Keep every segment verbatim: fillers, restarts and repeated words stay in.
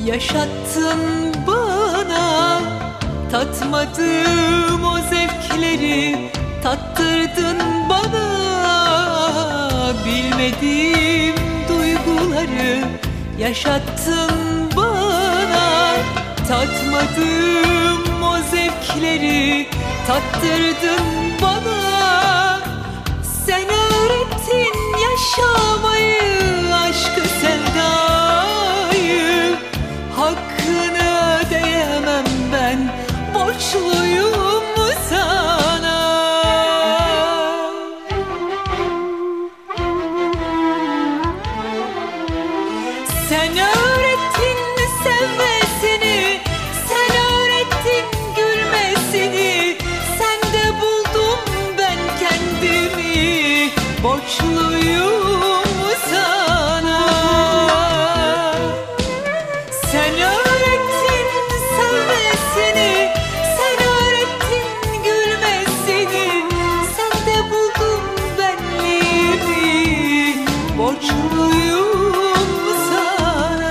yaşattın bana. Tatmadığım o zevkleri tattırdın bana. Bilmediğim duyguları yaşattın bana. Tatmadığım o zevkleri tattırdın bana. Sen öğrettin yaşamayı, aşkı, sevdayı. Hakkını ödeyemem ben, borçluyum sana. Sen öğrettin sevmesini, sen öğrettin gülmesini. Sende buldum ben kendimi, borçluyum sana. Sen öğrettin sevmesini, sen öğrettin gülmesini. Sende buldum benliğimi, borçluyum sana.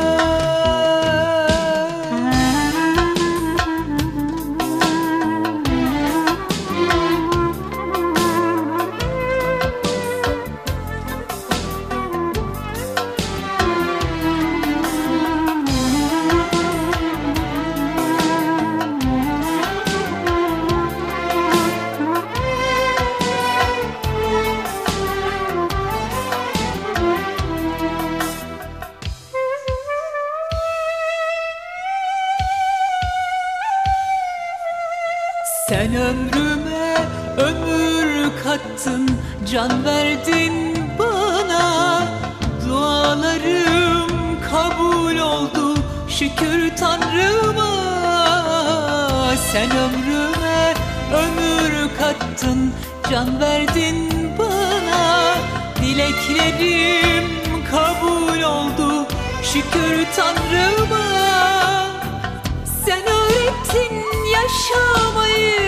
Sen ömrüme ömür kattın, can verdin bana. Dualarım kabul oldu, şükür Tanrıma. Sen ömrüme ömür kattın, can verdin bana. Dileklerim kabul oldu, şükür Tanrıma. Sen öğrettin yaşamayı,